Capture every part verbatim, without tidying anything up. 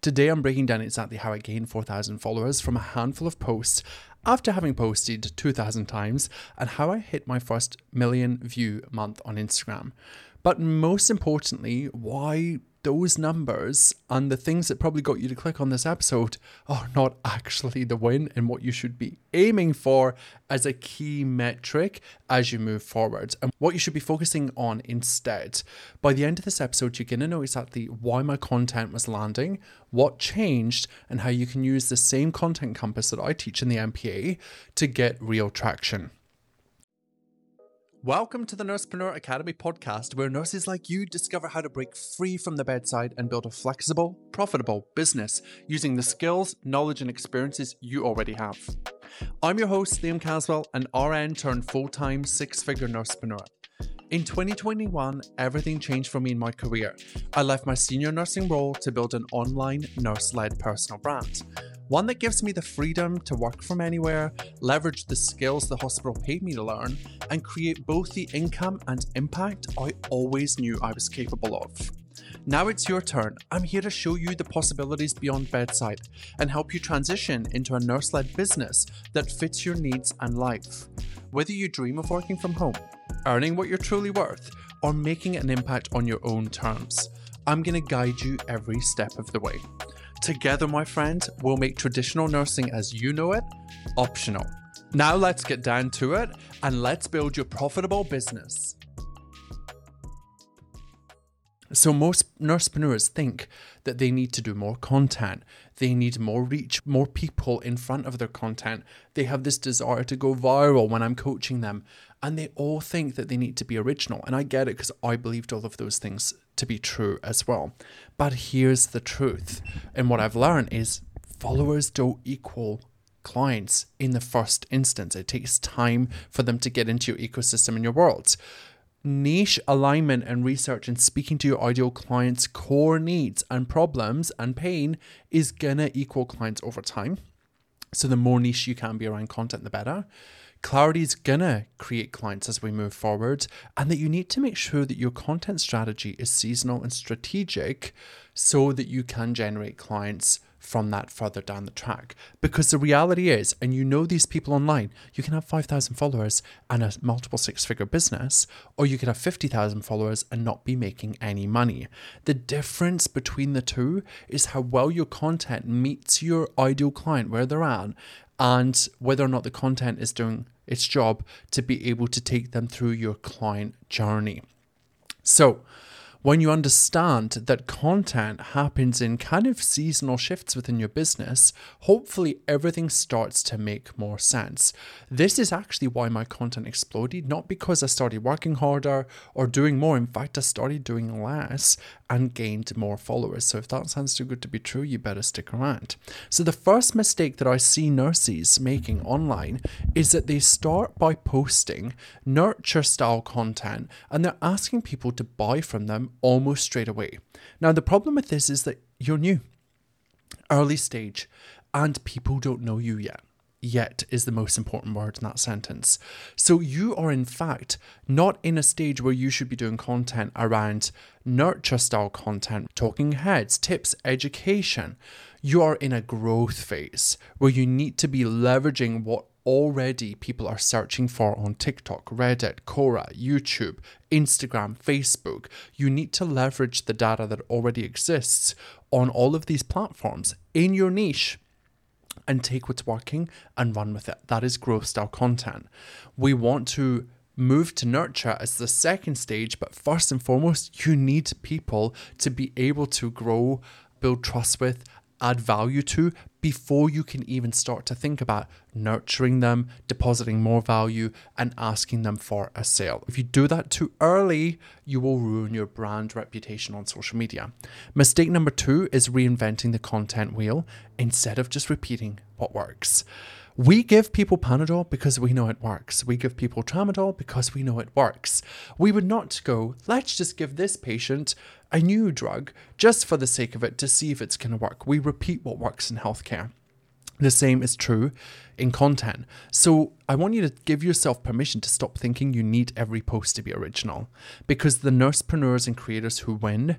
Today I'm breaking down exactly how I gained four thousand followers from a handful of posts after having posted two thousand times, and how I hit my first million view month on Instagram. But most importantly, why those numbers and the things that probably got you to click on this episode are not actually the win, and what you should be aiming for as a key metric as you move forward, and what you should be focusing on instead. By the end of this episode, you're going to know exactly why my content was landing, what changed, and how you can use the same content compass that I teach in the M P A to get real traction. Welcome to the Nursepreneur Academy podcast, where nurses like you discover how to break free from the bedside and build a flexible, profitable business using the skills, knowledge, and experiences you already have. I'm your host, Liam Caswell, an R N turned full-time six-figure nursepreneur. In twenty twenty-one, everything changed for me in my career. I left my senior nursing role to build an online nurse-led personal brand. One that gives me the freedom to work from anywhere, leverage the skills the hospital paid me to learn, and create both the income and impact I always knew I was capable of. Now it's your turn. I'm here to show you the possibilities beyond bedside and help you transition into a nurse-led business that fits your needs and life. Whether you dream of working from home, earning what you're truly worth, or making an impact on your own terms, I'm going to guide you every step of the way. Together, my friend, we'll make traditional nursing as you know it optional. Now let's get down to it and let's build your profitable business. So most nursepreneurs think that they need to do more content. They need more reach, more people in front of their content. They have this desire to go viral when I'm coaching them. And they all think that they need to be original. And I get it, because I believed all of those things to be true as well. But here's the truth. And what I've learned is followers don't equal clients in the first instance. It takes time for them to get into your ecosystem and your world. Niche alignment and research and speaking to your ideal clients' core needs and problems and pain is gonna equal clients over time. So the more niche you can be around content, the better. Clarity is gonna create clients as we move forward, and that you need to make sure that your content strategy is seasonal and strategic so that you can generate clients from that further down the track. Because the reality is, and you know these people online, you can have five thousand followers and a multiple six-figure business, or you could have fifty thousand followers and not be making any money. The difference between the two is how well your content meets your ideal client where they're at, and whether or not the content is doing its job to be able to take them through your client journey. So, when you understand that content happens in kind of seasonal shifts within your business, hopefully everything starts to make more sense. This is actually why my content exploded, not because I started working harder or doing more. In fact, I started doing less and gained more followers. So if that sounds too good to be true, you better stick around. So the first mistake that I see nurses making online is that they start by posting nurture style content and they're asking people to buy from them almost straight away. Now, the problem with this is that you're new, early stage, and people don't know you yet. Yet is the most important word in that sentence. So you are in fact not in a stage where you should be doing content around nurture style content, talking heads, tips, education. You are in a growth phase where you need to be leveraging what already people are searching for on TikTok, Reddit, Quora, YouTube, Instagram, Facebook. You need to leverage the data that already exists on all of these platforms in your niche and take what's working and run with it. That is growth style content. We want to move to nurture as the second stage, but first and foremost, you need people to be able to grow, build trust with, add value to before you can even start to think about nurturing them, depositing more value, and asking them for a sale. If you do that too early, you will ruin your brand reputation on social media. Mistake number two is reinventing the content wheel instead of just repeating what works. We give people Panadol because we know it works. We give people Tramadol because we know it works. We would not go, let's just give this patient a new drug just for the sake of it to see if it's going to work. We repeat what works in healthcare. The same is true in content. So I want you to give yourself permission to stop thinking you need every post to be original, because the nursepreneurs and creators who win,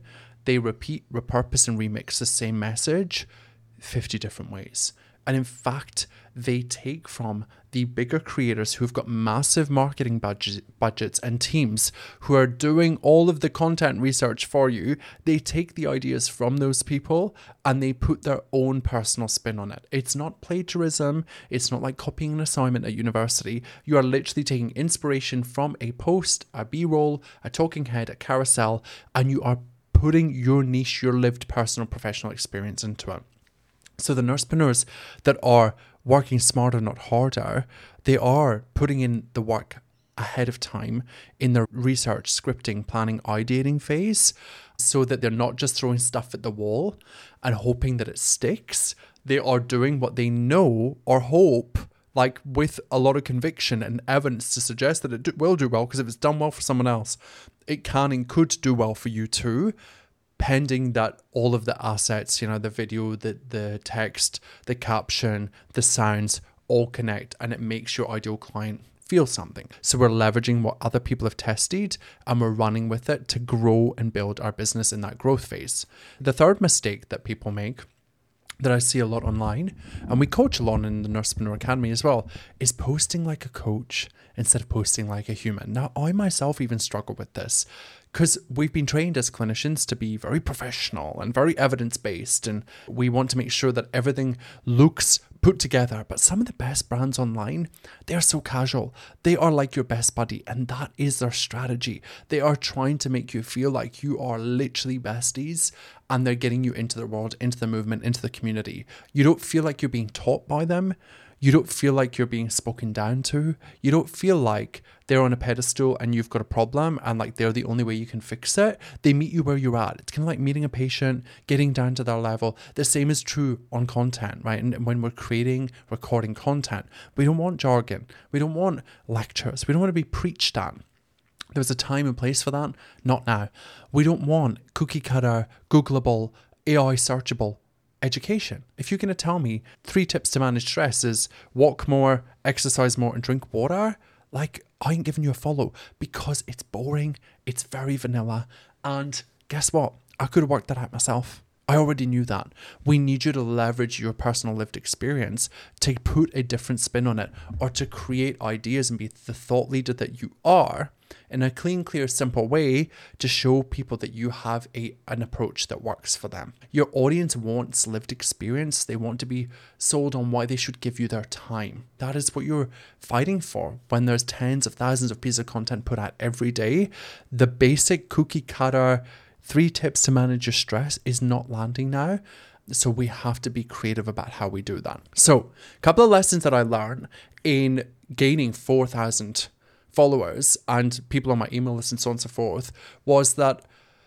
they repeat, repurpose, and remix the same message fifty different ways. And in fact, they take from the bigger creators who've got massive marketing budget, budgets and teams who are doing all of the content research for you. They take the ideas from those people and they put their own personal spin on it. It's not plagiarism. It's not like copying an assignment at university. You are literally taking inspiration from a post, a B-roll, a talking head, a carousel, and you are putting your niche, your lived personal professional experience into it. So the nursepreneurs that are working smarter, not harder, they are putting in the work ahead of time in their research, scripting, planning, ideating phase, so that they're not just throwing stuff at the wall and hoping that it sticks. They are doing what they know or hope, like with a lot of conviction and evidence to suggest that it do, will do well, because if it's done well for someone else, it can and could do well for you too. Pending that all of the assets, you know, the video, the, the text, the caption, the sounds all connect and it makes your ideal client feel something. So we're leveraging what other people have tested and we're running with it to grow and build our business in that growth phase. The third mistake that people make that I see a lot online, and we coach a lot in the Nursepreneur Academy as well, is posting like a coach instead of posting like a human. Now, I myself even struggle with this because we've been trained as clinicians to be very professional and very evidence-based, and we want to make sure that everything looks put together. But some of the best brands online, they are so casual. They are like your best buddy, and that is their strategy. They are trying to make you feel like you are literally besties, and they're getting you into the world, into the movement, into the community. You don't feel like you're being taught by them. You don't feel like you're being spoken down to. You don't feel like they're on a pedestal and you've got a problem and like they're the only way you can fix it. They meet you where you're at. It's kind of like meeting a patient, getting down to their level. The same is true on content, right? And when we're creating, recording content, we don't want jargon. We don't want lectures. We don't want to be preached at. There's a time and place for that. Not now. We don't want cookie cutter, Googleable, A I searchable education. If you're going to tell me three tips to manage stress is walk more, exercise more, and drink water, like I ain't giving you a follow because it's boring, it's very vanilla, and guess what? I could have worked that out myself. I already knew that. We need you to leverage your personal lived experience to put a different spin on it or to create ideas and be the thought leader that you are in a clean, clear, simple way to show people that you have a an approach that works for them. Your audience wants lived experience. They want to be sold on why they should give you their time. That is what you're fighting for when there's tens of thousands of pieces of content put out every day. The basic cookie cutter three tips to manage your stress is not landing now. So we have to be creative about how we do that. So a couple of lessons that I learned in gaining four thousand followers and people on my email list and so on and so forth was that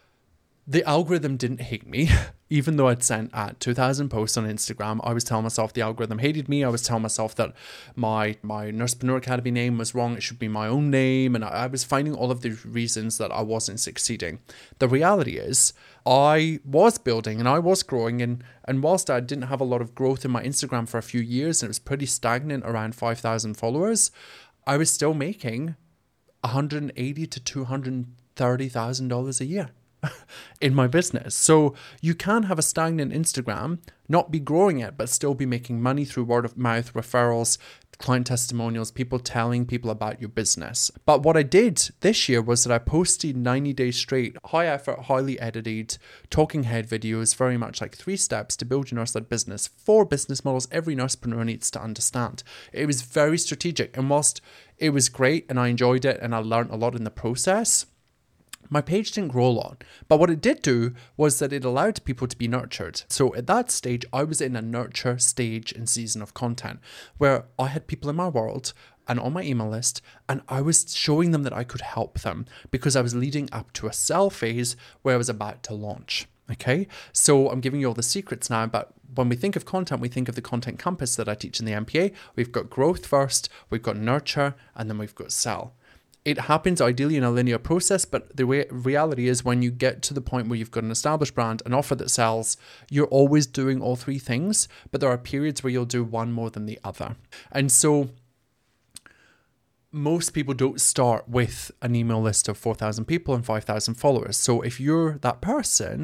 the algorithm didn't hate me. Even though I'd sent at two thousand posts on Instagram, I was telling myself the algorithm hated me. I was telling myself that my my Nursepreneur Academy name was wrong. It should be my own name. And I, I was finding all of the reasons that I wasn't succeeding. The reality is I was building and I was growing. And, and whilst I didn't have a lot of growth in my Instagram for a few years and it was pretty stagnant around five thousand followers, I was still making one hundred eighty thousand to two hundred thirty thousand dollars a year in my business. So you can have a stagnant Instagram, not be growing it, but still be making money through word of mouth, referrals, client testimonials, people telling people about your business. But what I did this year was that I posted ninety days straight, high effort, highly edited, talking head videos, very much like three steps to build your nurse-led business, four business models every nursepreneur needs to understand. It was very strategic. And whilst it was great and I enjoyed it and I learned a lot in the process, my page didn't grow a lot, but what it did do was that it allowed people to be nurtured. So at that stage, I was in a nurture stage and season of content where I had people in my world and on my email list, and I was showing them that I could help them because I was leading up to a sell phase where I was about to launch. Okay, so I'm giving you all the secrets now, but when we think of content, we think of the content compass that I teach in the M P A. We've got growth first, we've got nurture, and then we've got sell. It happens ideally in a linear process, but the way, reality is when you get to the point where you've got an established brand, an offer that sells, you're always doing all three things, but there are periods where you'll do one more than the other. And so most people don't start with an email list of four thousand people and five thousand followers. So if you're that person,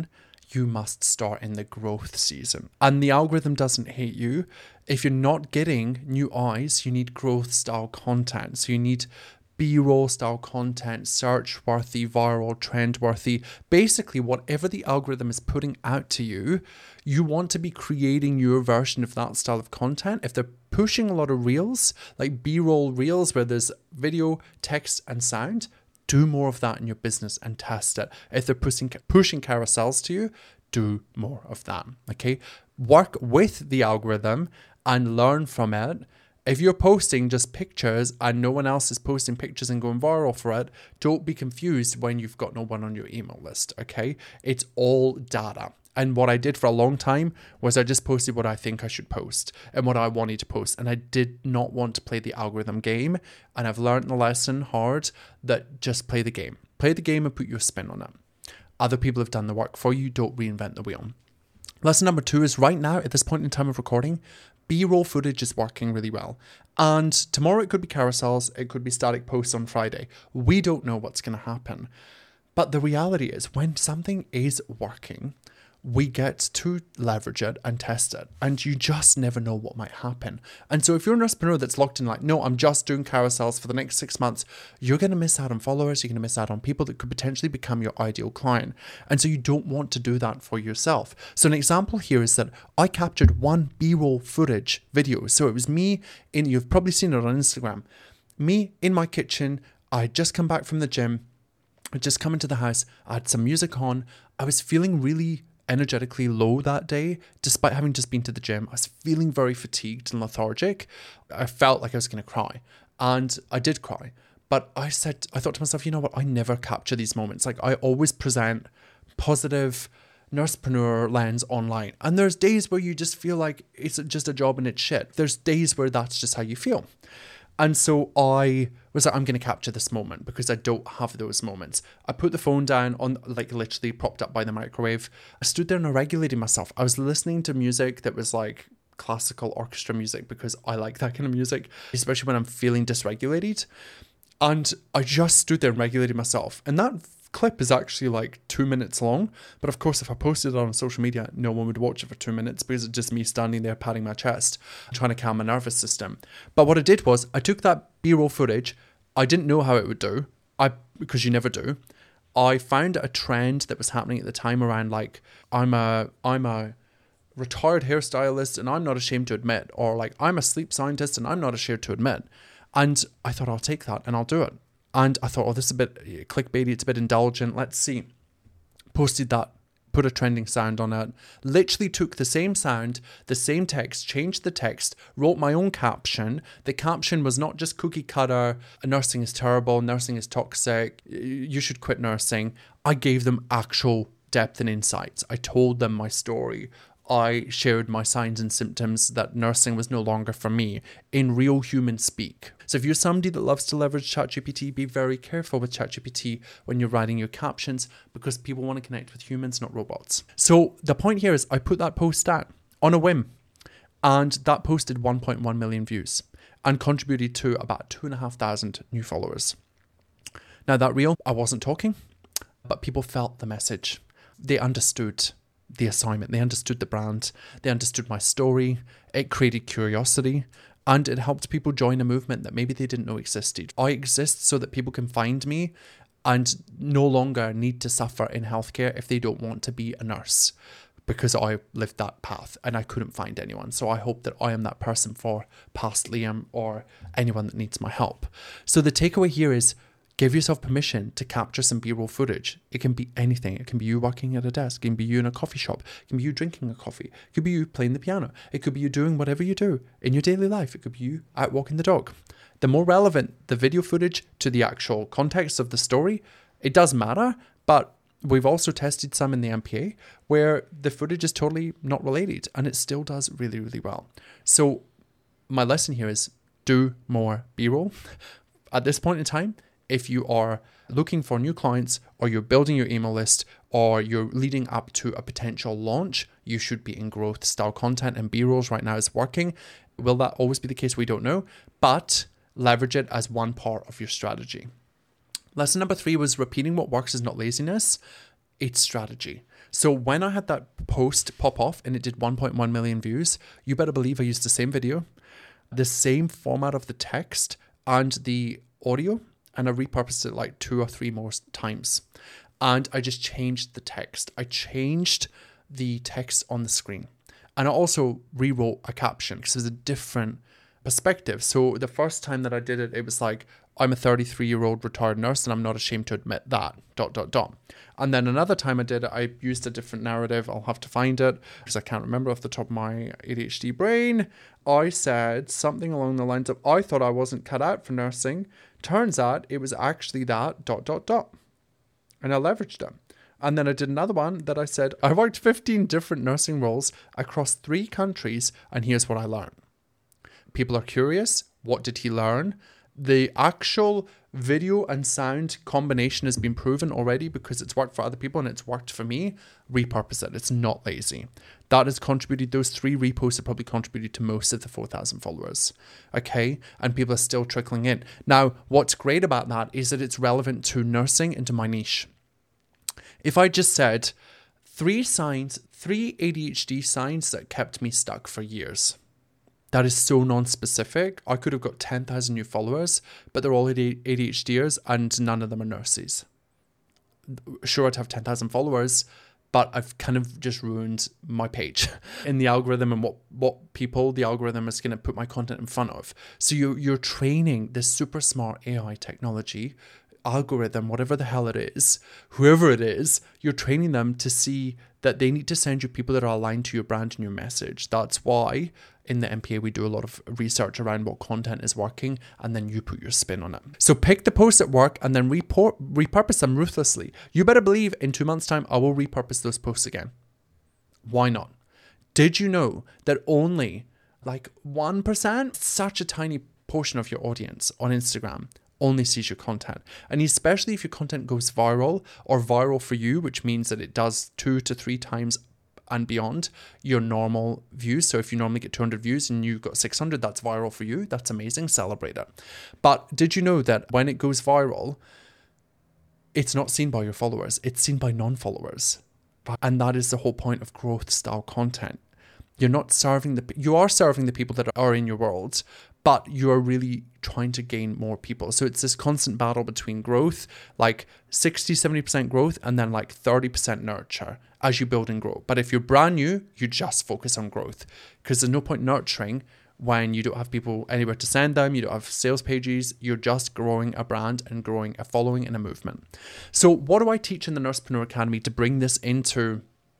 you must start in the growth season. And the algorithm doesn't hate you. If you're not getting new eyes, you need growth style content. So you need B-roll style content, search worthy, viral, trend worthy. Basically, whatever the algorithm is putting out to you, you want to be creating your version of that style of content. If they're pushing a lot of reels, like B-roll reels where there's video, text, and sound, do more of that in your business and test it. If they're pushing pushing carousels to you, do more of that. Okay, work with the algorithm and learn from it. If you're posting just pictures and no one else is posting pictures and going viral for it, don't be confused when you've got no one on your email list, okay? It's all data. And what I did for a long time was I just posted what I think I should post and what I wanted to post. And I did not want to play the algorithm game. And I've learned the lesson hard that just play the game. Play the game and put your spin on it. Other people have done the work for you. Don't reinvent the wheel. Lesson number two is right now, at this point in time of recording, B-roll footage is working really well. And tomorrow it could be carousels, it could be static posts on Friday. We don't know what's going to happen. But the reality is when something is working, we get to leverage it and test it. And you just never know what might happen. And so if you're an entrepreneur that's locked in like, no, I'm just doing carousels for the next six months, you're going to miss out on followers. You're going to miss out on people that could potentially become your ideal client. And so you don't want to do that for yourself. So an example here is that I captured one B-roll footage video. So it was me in, you've probably seen it on Instagram, me in my kitchen. I had just come back from the gym. I'd just come into the house. I had some music on. I was feeling really energetically low that day, despite having just been to the gym. I was feeling very fatigued and lethargic. I felt like I was going to cry, and I did cry. But I said, I thought to myself, you know what? I never capture these moments. Like I always present positive nursepreneur lens online. And there's days where you just feel like it's just a job and it's shit. There's days where that's just how you feel. And so I was like, I'm going to capture this moment because I don't have those moments. I put the phone down on, like literally propped up by the microwave. I stood there and I regulated myself. I was listening to music that was like classical orchestra music because I like that kind of music, especially when I'm feeling dysregulated. And I just stood there and regulated myself. And that clip is actually like two minutes long. But of course, if I posted it on social media, no one would watch it for two minutes because it's just me standing there patting my chest, trying to calm my nervous system. But what I did was I took that B-roll footage. I didn't know how it would do, I because you never do. I found a trend that was happening at the time around like, I'm a, I'm a retired hairstylist and I'm not ashamed to admit, or like, I'm a sleep scientist and I'm not ashamed to admit. And I thought, I'll take that and I'll do it. And I thought, oh, this is a bit clickbaity, it's a bit indulgent. Let's see. Posted that, put a trending sound on it. Literally took the same sound, the same text, changed the text, wrote my own caption. The caption was not just cookie cutter, nursing is terrible, nursing is toxic, you should quit nursing. I gave them actual depth and insights. I told them my story. I shared my signs and symptoms that nursing was no longer for me in real human speak. So if you're somebody that loves to leverage ChatGPT, be very careful with ChatGPT when you're writing your captions because people want to connect with humans, not robots. So the point here is I put that post out on a whim and that posted one point one million views and contributed to about two and a half thousand new followers. Now that reel, I wasn't talking, but people felt the message. They understood the assignment. They understood the brand. They understood my story. It created curiosity and it helped people join a movement that maybe they didn't know existed. I exist so that people can find me and no longer need to suffer in healthcare if they don't want to be a nurse, because I lived that path and I couldn't find anyone. So I hope that I am that person for past Liam or anyone that needs my help. So the takeaway here is give yourself permission to capture some B-roll footage. It can be anything. It can be you working at a desk. It can be you in a coffee shop. It can be you drinking a coffee. It could be you playing the piano. It could be you doing whatever you do in your daily life. It could be you out walking the dog. The more relevant the video footage to the actual context of the story, it does matter, but we've also tested some in the M P A where the footage is totally not related and it still does really, really well. So my lesson here is do more B-roll. At this point in time, if you are looking for new clients or you're building your email list or you're leading up to a potential launch, you should be in growth style content, and B-rolls right now is working. Will that always be the case? We don't know, but leverage it as one part of your strategy. Lesson number three was repeating what works is not laziness, it's strategy. So when I had that post pop off and it did one point one million views, you better believe I used the same video, the same format of the text and the audio, and I repurposed it like two or three more times. And I just changed the text. I changed the text on the screen. And I also rewrote a caption because there's a different perspective. So the first time that I did it, it was like, I'm a thirty-three year old retired nurse and I'm not ashamed to admit that, dot, dot, dot. And then another time I did it, I used a different narrative. I'll have to find it because I can't remember off the top of my A D H D brain. I said something along the lines of, I thought I wasn't cut out for nursing. Turns out it was actually that, dot, dot, dot. And I leveraged it. And then I did another one that I said, I worked fifteen different nursing roles across three countries and here's what I learned. People are curious. What did he learn? The actual video and sound combination has been proven already because it's worked for other people and it's worked for me. Repurpose it. It's not lazy. That has contributed, those three reposts have probably contributed to most of the four thousand followers. Okay. And people are still trickling in. Now, what's great about that is that it's relevant to nursing and to my niche. If I just said three signs, three A D H D signs that kept me stuck for years. That is so non-specific. I could have got ten thousand new followers, but they're all ADHDers and none of them are nurses. Sure, I'd have ten thousand followers, but I've kind of just ruined my page in the algorithm and what, what people the algorithm is going to put my content in front of. So you're, you're training this super smart A I technology, algorithm, whatever the hell it is, whoever it is, you're training them to see that they need to send you people that are aligned to your brand and your message. That's why in the M P A, we do a lot of research around what content is working and then you put your spin on it. So pick the posts that work and then report, repurpose them ruthlessly. You better believe in two months' time, I will repurpose those posts again. Why not? Did you know that only like one percent, such a tiny portion of your audience on Instagram only sees your content? And especially if your content goes viral or viral for you, which means that it does two to three times and beyond your normal views. So if you normally get two hundred views and you got six hundred, that's viral for you. That's amazing. Celebrate it. But did you know that when it goes viral, it's not seen by your followers, it's seen by non-followers. And that is the whole point of growth style content. You're not serving the, you are serving the people that are in your world, but you're really trying to gain more people. So it's this constant battle between growth, like sixty, seventy percent growth, and then like thirty percent nurture as you build and grow. But if you're brand new, you just focus on growth because there's no point nurturing when you don't have people anywhere to send them, you don't have sales pages, you're just growing a brand and growing a following and a movement. So what do I teach in the Nursepreneur Academy to bring this into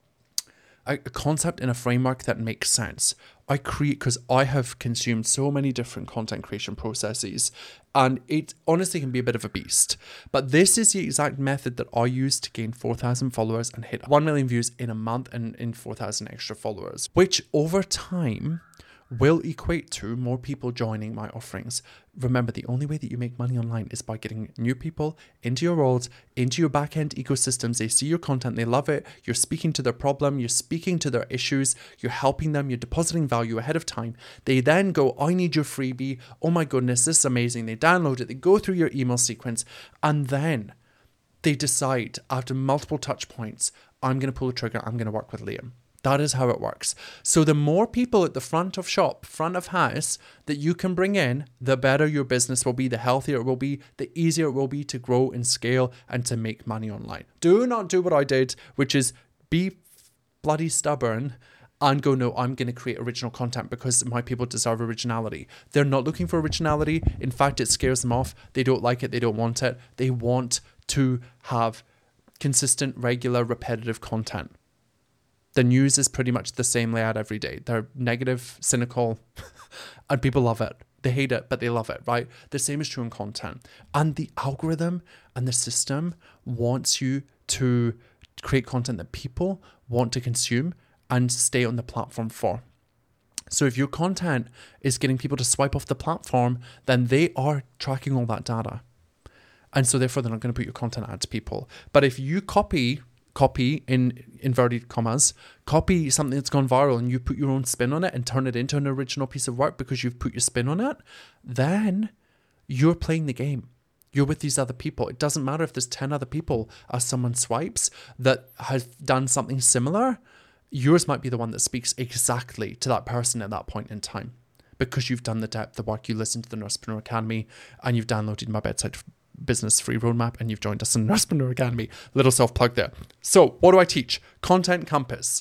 a concept in a framework that makes sense? I create, because I have consumed so many different content creation processes and it honestly can be a bit of a beast. But this is the exact method that I use to gain four thousand followers and hit one million views in a month and in four thousand extra followers, which over time will equate to more people joining my offerings. Remember, the only way that you make money online is by getting new people into your world, into your back-end ecosystems. They see your content, they love it. You're speaking to their problem, you're speaking to their issues, you're helping them, you're depositing value ahead of time. They then go, I need your freebie. Oh my goodness, this is amazing. They download it, they go through your email sequence, and then they decide after multiple touch points, I'm going to pull the trigger, I'm going to work with Liam. That is how it works. So the more people at the front of shop, front of house that you can bring in, the better your business will be, the healthier it will be, the easier it will be to grow and scale and to make money online. Do not do what I did, which is be bloody stubborn and go, no, I'm going to create original content because my people deserve originality. They're not looking for originality. In fact, it scares them off. They don't like it. They don't want it. They want to have consistent, regular, repetitive content. The news is pretty much the same layout every day. They're negative, cynical, and people love it. They hate it, but they love it, right? The same is true in content. And the algorithm and the system wants you to create content that people want to consume and stay on the platform for. So if your content is getting people to swipe off the platform, then they are tracking all that data. And so therefore, they're not going to put your content out to people. But if you copy... copy in inverted commas, copy something that's gone viral and you put your own spin on it and turn it into an original piece of work because you've put your spin on it, then you're playing the game. You're with these other people. It doesn't matter if there's ten other people as someone swipes that has done something similar. Yours might be the one that speaks exactly to that person at that point in time, because you've done the depth of work. You listened to the Nursepreneur Academy and you've downloaded my Bedside Business free roadmap and you've joined us in Nursepreneur Academy. Little self-plug there. So what do I teach? Content Compass.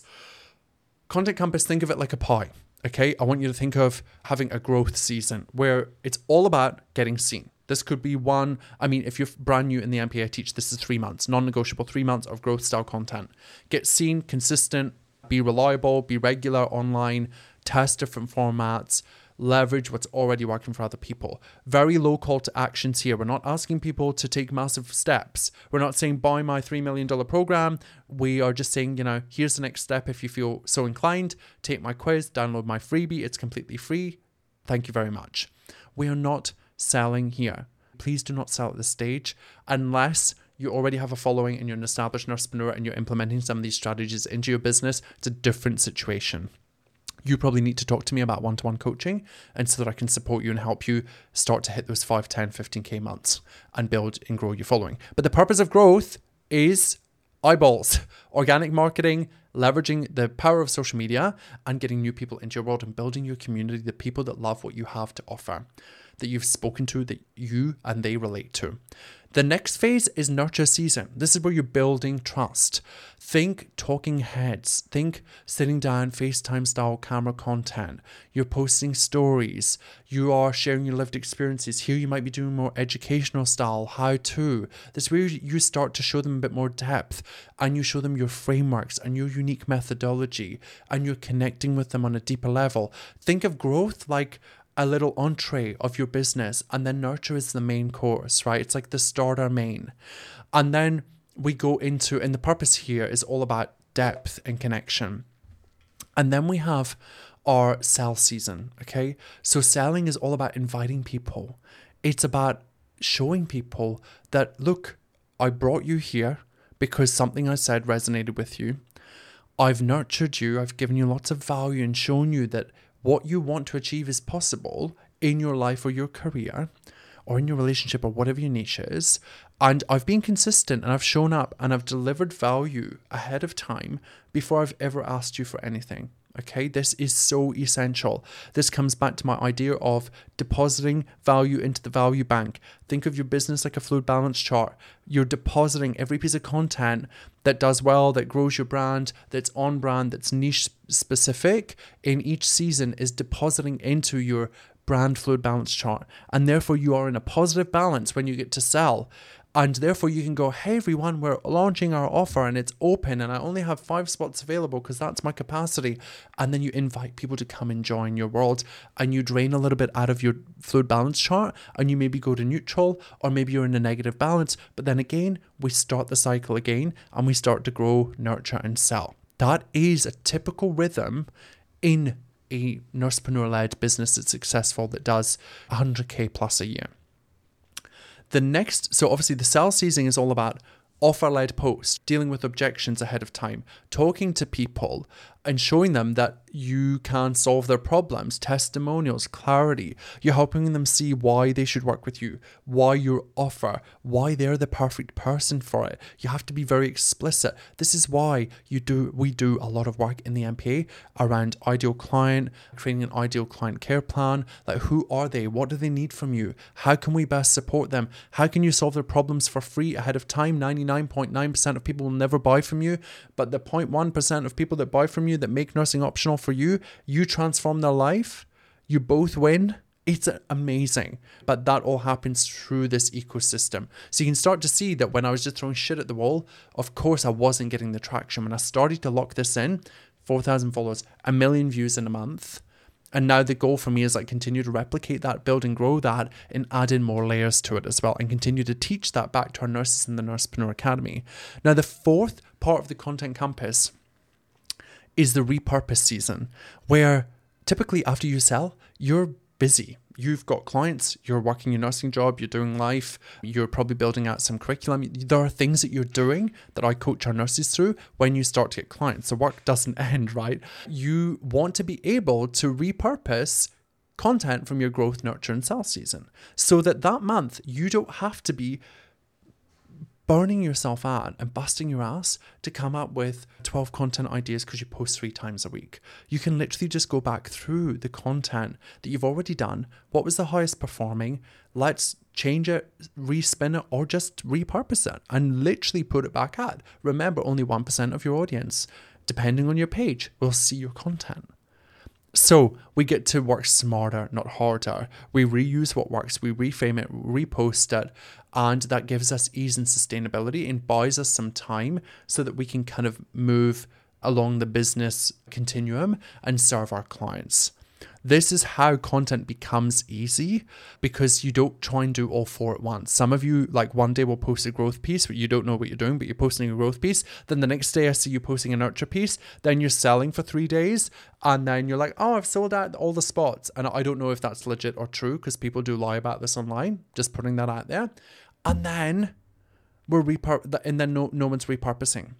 Content Compass, think of it like a pie. Okay, I want you to think of having a growth season where it's all about getting seen. This could be one, I mean, if you're brand new in the M P A, I teach this is three months, non-negotiable, three months of growth style content. Get seen, consistent, be reliable, be regular online, test different formats, leverage what's already working for other people. Very low call to actions here. We're not asking people to take massive steps. We're not saying buy my three million dollars program. We are just saying, you know, here's the next step. If you feel so inclined, take my quiz, download my freebie. It's completely free. Thank you very much. We are not selling here. Please do not sell at this stage unless you already have a following and you're an established nursepreneur and you're implementing some of these strategies into your business. It's a different situation. You probably need to talk to me about one-to-one coaching, and so that I can support you and help you start to hit those five, ten, fifteen K months and build and grow your following. But the purpose of growth is eyeballs, organic marketing, leveraging the power of social media and getting new people into your world and building your community, the people that love what you have to offer, that you've spoken to, that you and they relate to. The next phase is nurture season. This is where you're building trust. Think talking heads. Think sitting down, FaceTime style camera content. You're posting stories. You are sharing your lived experiences. Here you might be doing more educational style, how to. This is where you start to show them a bit more depth and you show them your frameworks and your unique methodology and you're connecting with them on a deeper level. Think of growth like a little entree of your business, and then nurture is the main course, right? It's like the starter main. And then we go into, and the purpose here is all about depth and connection. And then we have our sell season, okay? So selling is all about inviting people. It's about showing people that, look, I brought you here because something I said resonated with you. I've nurtured you. I've given you lots of value and shown you that what you want to achieve is possible in your life or your career or in your relationship or whatever your niche is. And I've been consistent and I've shown up and I've delivered value ahead of time before I've ever asked you for anything. Okay, this is so essential. This comes back to my idea of depositing value into the value bank. Think of your business like a fluid balance chart. You're depositing every piece of content that does well, that grows your brand, that's on brand, that's niche specific in each season is depositing into your brand fluid balance chart. And therefore you are in a positive balance when you get to sell. And therefore you can go, hey everyone, we're launching our offer and it's open and I only have five spots available because that's my capacity. And then you invite people to come and join your world and you drain a little bit out of your fluid balance chart and you maybe go to neutral or maybe you're in a negative balance. But then again, we start the cycle again and we start to grow, nurture and sell. That is a typical rhythm in a nursepreneur-led business that's successful that does one hundred K plus a year. The next, so obviously the sell season is all about offer-led posts, dealing with objections ahead of time, talking to people and showing them that you can solve their problems, testimonials, clarity. You're helping them see why they should work with you, why your offer, why they're the perfect person for it. You have to be very explicit. This is why you do. we do a lot of work in the M P A around ideal client, creating an ideal client care plan. Like, who are they? What do they need from you? How can we best support them? How can you solve their problems for free ahead of time? ninety-nine point nine percent of people will never buy from you, but the zero point one percent of people that buy from you that make nursing optional for you, you transform their life, you both win. It's amazing. But that all happens through this ecosystem. So you can start to see that when I was just throwing shit at the wall, of course I wasn't getting the traction. When I started to lock this in, four thousand followers, a million views in a month. And now the goal for me is like continue to replicate that, build and grow that, and add in more layers to it as well, and continue to teach that back to our nurses in the Nursepreneur Academy. Now, the fourth part of the Content Compass is the repurpose season, where typically after you sell, you're busy. You've got clients, you're working your nursing job, you're doing life, you're probably building out some curriculum. There are things that you're doing that I coach our nurses through when you start to get clients. The work doesn't end, right? You want to be able to repurpose content from your growth, nurture, and sell season, so that that month you don't have to be burning yourself out and busting your ass to come up with twelve content ideas because you post three times a week. You can literally just go back through the content that you've already done. What was the highest performing? Let's change it, respin it, or just repurpose it and literally put it back out. Remember, only one percent of your audience, depending on your page, will see your content. So we get to work smarter, not harder. We reuse what works, we reframe it, repost it, and that gives us ease and sustainability and buys us some time so that we can kind of move along the business continuum and serve our clients. This is how content becomes easy, because you don't try and do all four at once. Some of you, like, one day will post a growth piece, but you don't know what you're doing, but you're posting a growth piece. Then the next day I see you posting a nurture piece. Then you're selling for three days. And then you're like, oh, I've sold out all the spots. And I don't know if that's legit or true, because people do lie about this online. Just putting that out there. And then we're repur- and then no, no one's repurposing.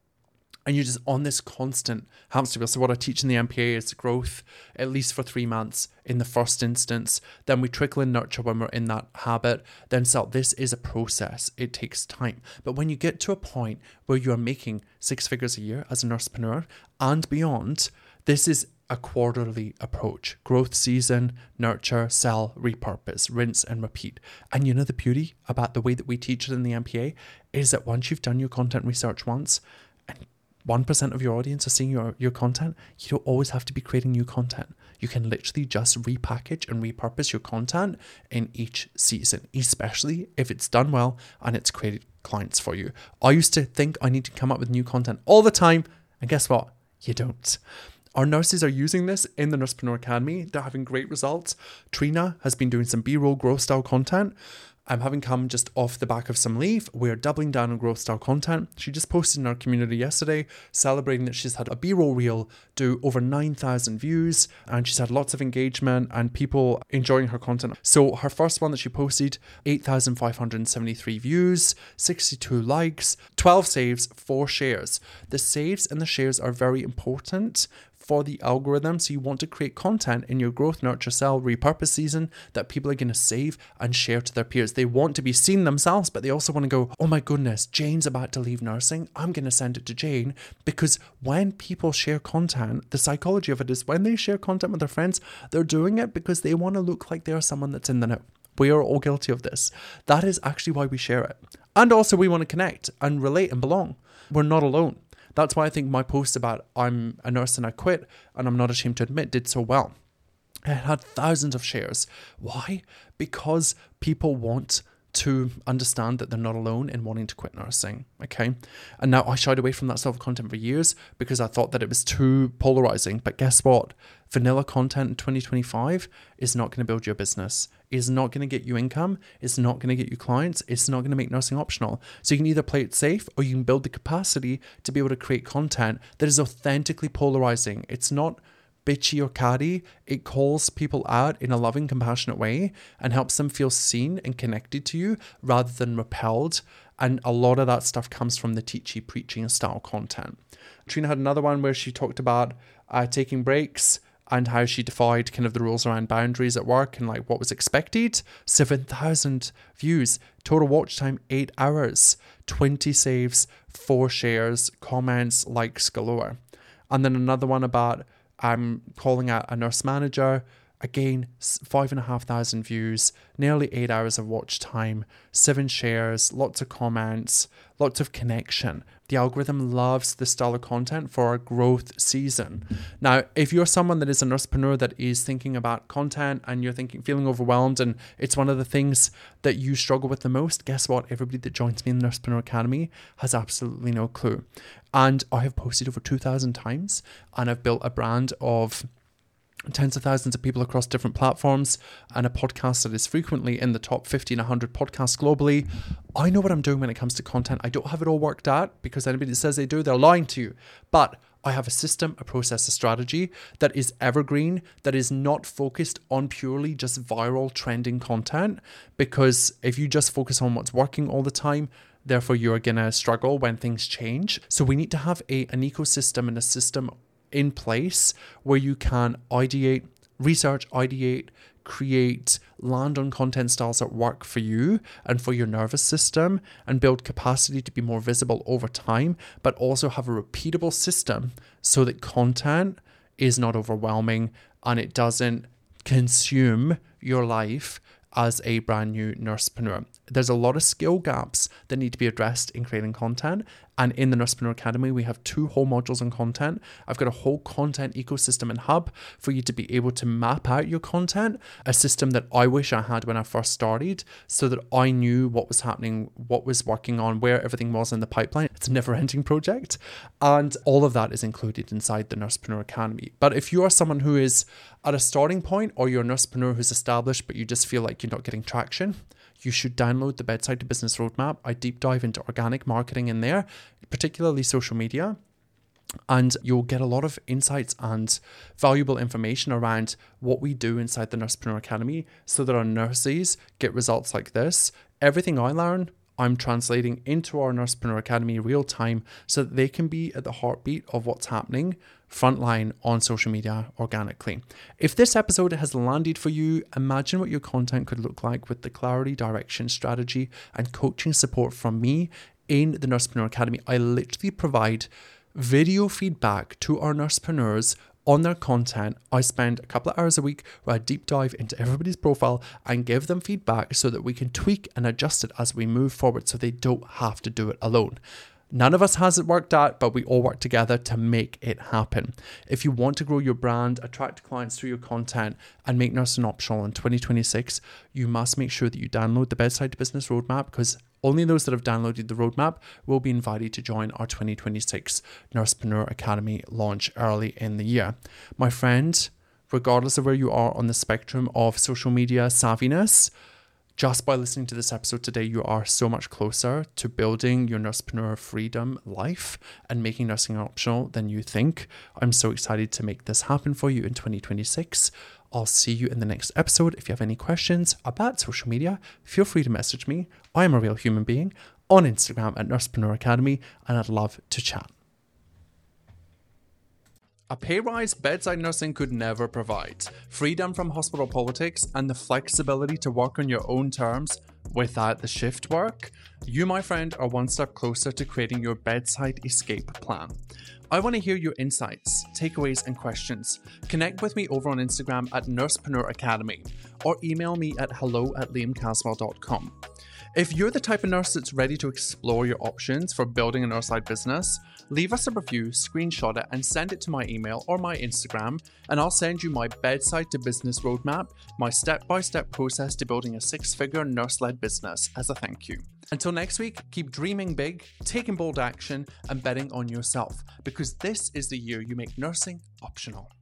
And you're just on this constant hamster wheel. So what I teach in the M P A is growth, at least for three months in the first instance. Then we trickle in nurture when we're in that habit. Then sell. This is a process. It takes time. But when you get to a point where you are making six figures a year as a nursepreneur and beyond, this is a quarterly approach. Growth season, nurture, sell, repurpose, rinse and repeat. And you know the beauty about the way that we teach it in the M P A is that once you've done your content research once, and one percent of your audience are seeing your, your content, you don't always have to be creating new content. You can literally just repackage and repurpose your content in each season, especially if it's done well and it's created clients for you. I used to think I need to come up with new content all the time, and guess what? You don't. Our nurses are using this in the Nursepreneur Academy. They're having great results. Trina has been doing some B-roll growth style content. I'm having come just off the back of some leave. We're doubling down on growth style content. She just posted in our community yesterday celebrating that she's had a B-roll reel do over nine thousand views, and she's had lots of engagement and people enjoying her content. So her first one that she posted, eight thousand five hundred seventy-three views, sixty-two likes, twelve saves, four shares. The saves and the shares are very important for the algorithm. So you want to create content in your growth, nurture, sell, repurpose season that people are going to save and share to their peers. They want to be seen themselves, but they also want to go, oh my goodness, Jane's about to leave nursing. I'm going to send it to Jane. Because when people share content, the psychology of it is when they share content with their friends, they're doing it because they want to look like they're someone that's in the know. We are all guilty of this. That is actually why we share it. And also we want to connect and relate and belong. We're not alone. That's why I think my post about I'm a nurse and I quit and I'm not ashamed to admit did so well. It had thousands of shares. Why? Because people want to understand that they're not alone in wanting to quit nursing, okay? And now I shied away from that sort of content for years because I thought that it was too polarizing. But guess what? Vanilla content in twenty twenty-five is not going to build your business, is not going to get you income, it's not going to get you clients, it's not going to make nursing optional. So you can either play it safe or you can build the capacity to be able to create content that is authentically polarizing. It's not bitchy or catty. It calls people out in a loving, compassionate way and helps them feel seen and connected to you rather than repelled. And a lot of that stuff comes from the teachy, preaching style content. Trina had another one where she talked about uh, taking breaks and how she defied kind of the rules around boundaries at work and like what was expected. seven thousand views, total watch time, eight hours, twenty saves, four shares, comments, likes galore. And then another one about I'm calling out a nurse manager. Again, five and a half thousand views, nearly eight hours of watch time, seven shares, lots of comments, lots of connection. The algorithm loves this style of content for our growth season. Now, if you're someone that is a nursepreneur that is thinking about content and you're thinking, feeling overwhelmed, and it's one of the things that you struggle with the most, guess what? Everybody that joins me in the Nursepreneur Academy has absolutely no clue. And I have posted over two thousand times and I've built a brand of tens of thousands of people across different platforms and a podcast that is frequently in the top fifty and one hundred podcasts globally. I know what I'm doing when it comes to content. I don't have it all worked out because anybody that says they do, they're lying to you. But I have a system, a process, a strategy that is evergreen, that is not focused on purely just viral trending content. Because if you just focus on what's working all the time, therefore you're going to struggle when things change. So we need to have a an ecosystem and a system in place where you can ideate, research, ideate, create, land on content styles that work for you and for your nervous system, and build capacity to be more visible over time, but also have a repeatable system so that content is not overwhelming and it doesn't consume your life as a brand new nursepreneur. There's a lot of skill gaps that need to be addressed in creating content. And in the Nursepreneur Academy, we have two whole modules on content. I've got a whole content ecosystem and hub for you to be able to map out your content, a system that I wish I had when I first started, so that I knew what was happening, what was working on, where everything was in the pipeline. It's a never-ending project. And all of that is included inside the Nursepreneur Academy. But if you are someone who is at a starting point, or you're a nursepreneur who's established, but you just feel like you're not getting traction, you should download the Bedside to Business Roadmap. I deep dive into organic marketing in there, particularly social media, and you'll get a lot of insights and valuable information around what we do inside the Nursepreneur Academy so that our nurses get results like this. Everything I learn, I'm translating into our Nursepreneur Academy real time so that they can be at the heartbeat of what's happening frontline on social media organically. If this episode has landed for you, imagine what your content could look like with the clarity, direction, strategy, and coaching support from me in the Nursepreneur Academy. I literally provide video feedback to our nursepreneurs on their content. I spend a couple of hours a week where I deep dive into everybody's profile and give them feedback so that we can tweak and adjust it as we move forward so they don't have to do it alone. None of us has it worked out, but we all work together to make it happen. If you want to grow your brand, attract clients through your content, and make nursing optional in twenty twenty-six, you must make sure that you download the Bedside to Business Roadmap, because only those that have downloaded the roadmap will be invited to join our twenty twenty-six Nursepreneur Academy launch early in the year. My friend, regardless of where you are on the spectrum of social media savviness, just by listening to this episode today, you are so much closer to building your nursepreneur freedom life and making nursing optional than you think. I'm so excited to make this happen for you in twenty twenty-six. I'll see you in the next episode. If you have any questions about social media, feel free to message me. I am a real human being on Instagram at Nursepreneur Academy, and I'd love to chat. A pay rise bedside nursing could never provide. Freedom from hospital politics and the flexibility to work on your own terms without the shift work. You, my friend, are one step closer to creating your bedside escape plan. I want to hear your insights, takeaways, and questions. Connect with me over on Instagram at Nursepreneur Academy or email me at hello at liam caswell dot com. If you're the type of nurse that's ready to explore your options for building a nurse-led business, leave us a review, screenshot it, and send it to my email or my Instagram, and I'll send you my Bedside to Business Roadmap, my step-by-step process to building a six-figure nurse-led business as a thank you. Until next week, keep dreaming big, taking bold action, and betting on yourself, because this is the year you make nursing optional.